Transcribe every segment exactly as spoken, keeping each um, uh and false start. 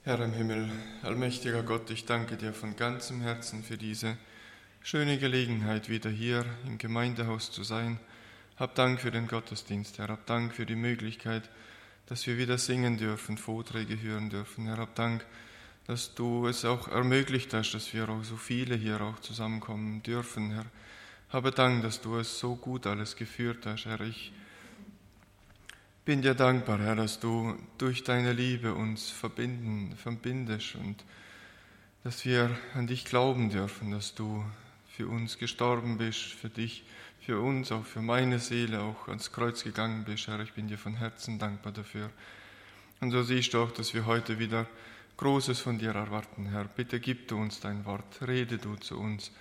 Herr im Himmel, allmächtiger Gott, ich danke dir von ganzem Herzen für diese schöne Gelegenheit, wieder hier im Gemeindehaus zu sein. Hab Dank für den Gottesdienst, Herr, hab Dank für die Möglichkeit, dass wir wieder singen dürfen, Vorträge hören dürfen. Herr, hab Dank, dass du es auch ermöglicht hast, dass wir auch so viele hier auch zusammenkommen dürfen, Herr. Habe Dank, dass du es so gut alles geführt hast, Herr. Ich bin dir dankbar, Herr, dass du durch deine Liebe uns verbinden, verbindest und dass wir an dich glauben dürfen, dass du für uns gestorben bist, für dich, für uns, auch für meine Seele, auch ans Kreuz gegangen bist, Herr. Ich bin dir von Herzen dankbar dafür. Und so siehst du auch, dass wir heute wieder Großes von dir erwarten, Herr. Bitte gib du uns dein Wort, rede du zu uns.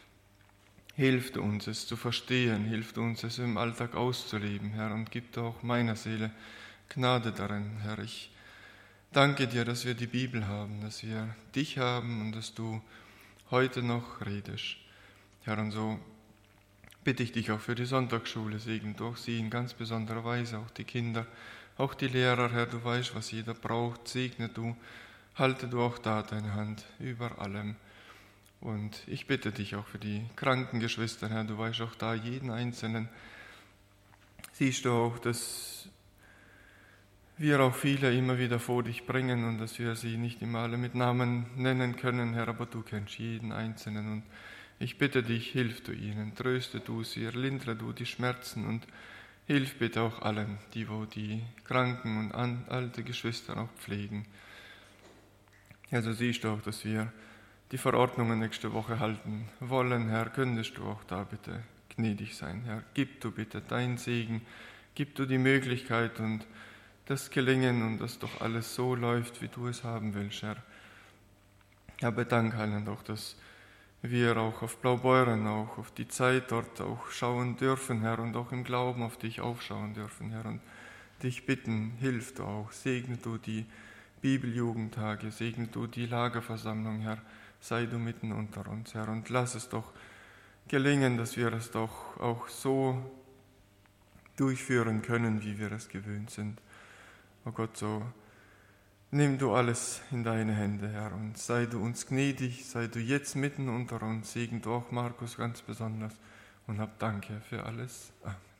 Hilf du uns, es zu verstehen, hilf du uns, es im Alltag auszuleben, Herr, und gib auch meiner Seele Gnade darin, Herr. Ich danke dir, dass wir die Bibel haben, dass wir dich haben und dass du heute noch redest. Herr, und so bitte ich dich auch für die Sonntagsschule, segne durch sie in ganz besonderer Weise, auch die Kinder, auch die Lehrer, Herr, du weißt, was jeder braucht, segne du, halte du auch da deine Hand über allem. Und ich bitte dich auch für die kranken Geschwister, Herr, du weißt auch da jeden Einzelnen. Siehst du auch, dass wir auch viele immer wieder vor dich bringen und dass wir sie nicht immer alle mit Namen nennen können, Herr, aber du kennst jeden Einzelnen. Und ich bitte dich, hilf du ihnen, tröste du sie, lindere du die Schmerzen und hilf bitte auch allen, die wo die kranken und alte Geschwister auch pflegen. Also siehst du auch, dass wir die Verordnungen nächste Woche halten wollen, Herr, könntest du auch da bitte gnädig sein, Herr. Gib du bitte deinen Segen, gib du die Möglichkeit und das Gelingen und dass doch alles so läuft, wie du es haben willst, Herr. Ja, bedanke Heiland auch, dass wir auch auf Blaubeuren, auch auf die Zeit dort auch schauen dürfen, Herr, und auch im Glauben auf dich aufschauen dürfen, Herr, und dich bitten, hilf du auch, segne du die Bibeljugendtage, segne du die Lagerversammlung, Herr, sei du mitten unter uns, Herr, und lass es doch gelingen, dass wir es doch auch so durchführen können, wie wir es gewöhnt sind. Oh Gott, so nimm du alles in deine Hände, Herr, und sei du uns gnädig, sei du jetzt mitten unter uns, segne du auch Markus ganz besonders und hab Dank, Herr, für alles. Amen.